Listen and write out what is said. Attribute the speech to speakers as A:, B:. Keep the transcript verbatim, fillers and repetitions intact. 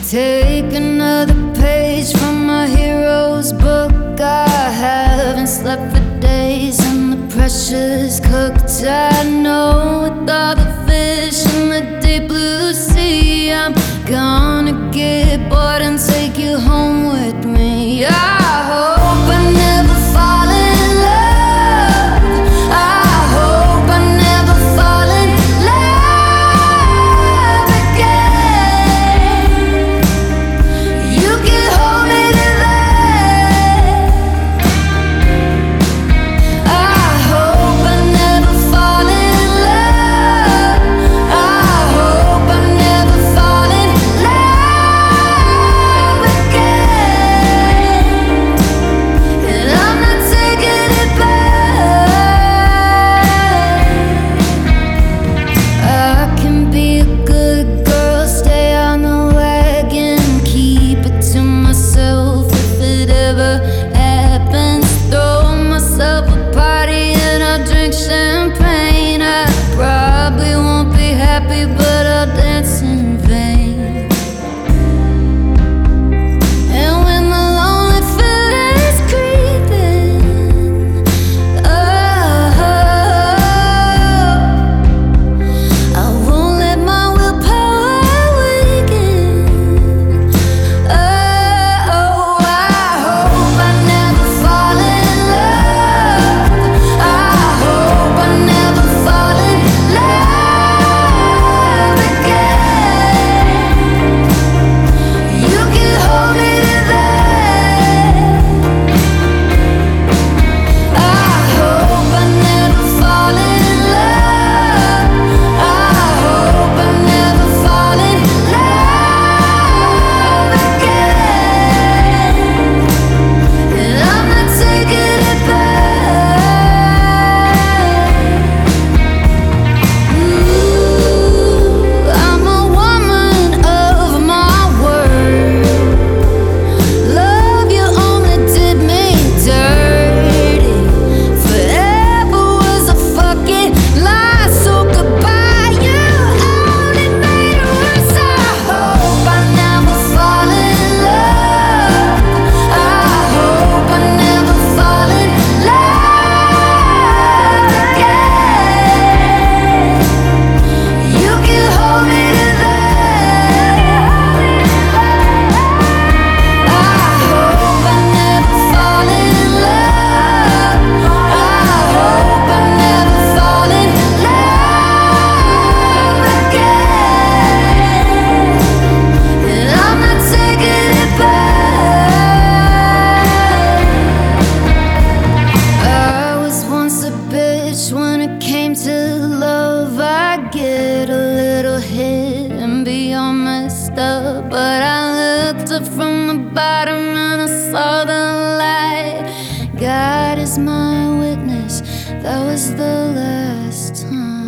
A: Take another page from my hero's book. I haven't slept for days and the pressure's cooked. I know with all the fish in the deep blue sea, I'm gonna get bored and take you home with me. I hope I never fall in love. I hope I never fall in love again. You can hold me to that. I hope I never fall in love. I hope I never fall in love again. And I'm not taking it back. I can be a good girl, stay on the wagon, keep it to myself if it ever happens. Throw myself a party and I'll drink champagne. I probably won't be happy, but I'll dance in vain. And when the lonely feeling's creeping, oh, I won't let my willpower weaken. Oh, I hope I never fall in love. I hope I never fall in love again. You can hold me to that. I hope I never fall in love. I hope I never fall in love again. And I'm not taking it back. Ooh, I'm a woman of my word. Love you only did me dirty. Forever was a fucking lie, so goodbye. You only made it worse. I hope I never fall in love. I hope I never fall in love again. You can hold me to that. I hope I never fall in love. I hope I never fall in love again. And I'm not taking it back. I was once a bitch when it came to love. I get a little hit and be all messed up, but I looked up from the bottom and I saw the light. God is my witness, that was the last time.